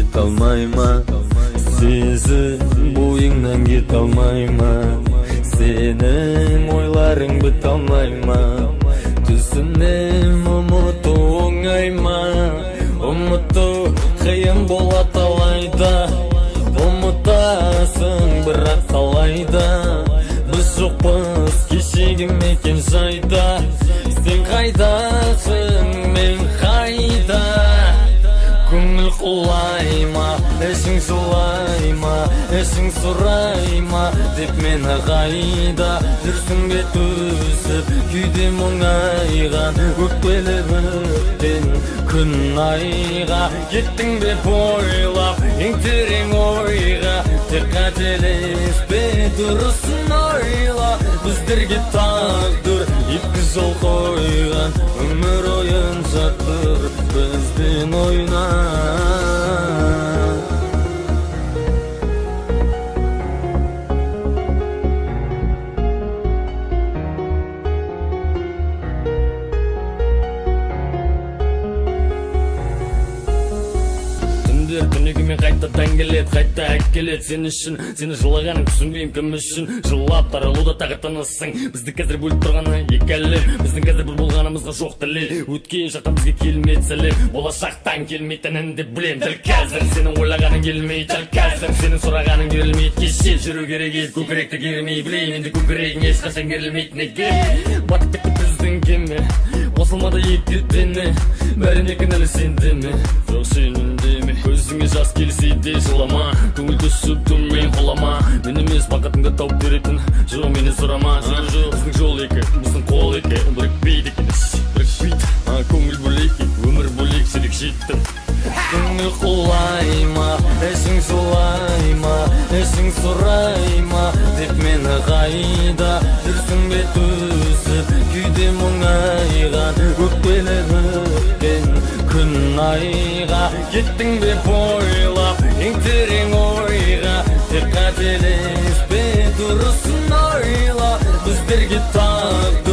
кете алмайма, сезім бойыңнан кете алмайма, сенің ойларың бітте алмайма, түсінем ұмыту оңайма, ұмыту қиын болады алайда, ұмытасың бірақ қалайда, біз жоқпыз кешегі мекен жайда, сен қайдасың мен қайда, көңіл құлайма, ішің жылайма, ішің сұрайма деп мені қайда, жүрсің бе төсіп күйдем оңайған, өкпелеп өткен күн айға, кеттің бе бойлап ең терең ойға, тек қателеспе дұрысын ойла, біздерге тағдыр екі жол қойған, өмір ойын жатыр бізбен ойна. Түнегімен қайтадан келеді, қайта әкеледі сен үшін, сені жылағаның түсінбеймін кім үшін, жылап таралуда тағы тынысың, бізді қазір бөліп тұрғаны екі әлем, біздің қазір бір болғанымызға жоқ дәлел, өткен жақтан бізге келмейді сәлем, болашақтан келмейтінін де білем, дәл қазір сенің ойлағаның келмейді, дәл қазір сенің сұрағаның берілмейді, кеше жүру керек еді, көкіректі кермей білейін, енді көкірегің ешқашан керілмейді, неге батып кетті біздің кеме, қосылмады екі дене, бәріне кінәлі сен деме, жоқ сен үндеме, көзіңе жас келсе де жылама, көңіл түсіп төмен құлама, мен емес бақытыңды тауып беретін, жоқ мені сұрама, жоқ біздің жол екі, біздің қол екі, бірікпейді екенбіз, бірікпейді, көңіл бөлек, өмір бөлек, селек жеттім. Көңіл құлайма, ішің жылайма, ішің сұрайма деп мені қайда, жүрсің бе төсіп күйдем оңайған, өкпелеп өткен күн айға, кеттің бе бойлап ең терең ойға, тек қателеспе дұрысын ойла, біздерге тағдыр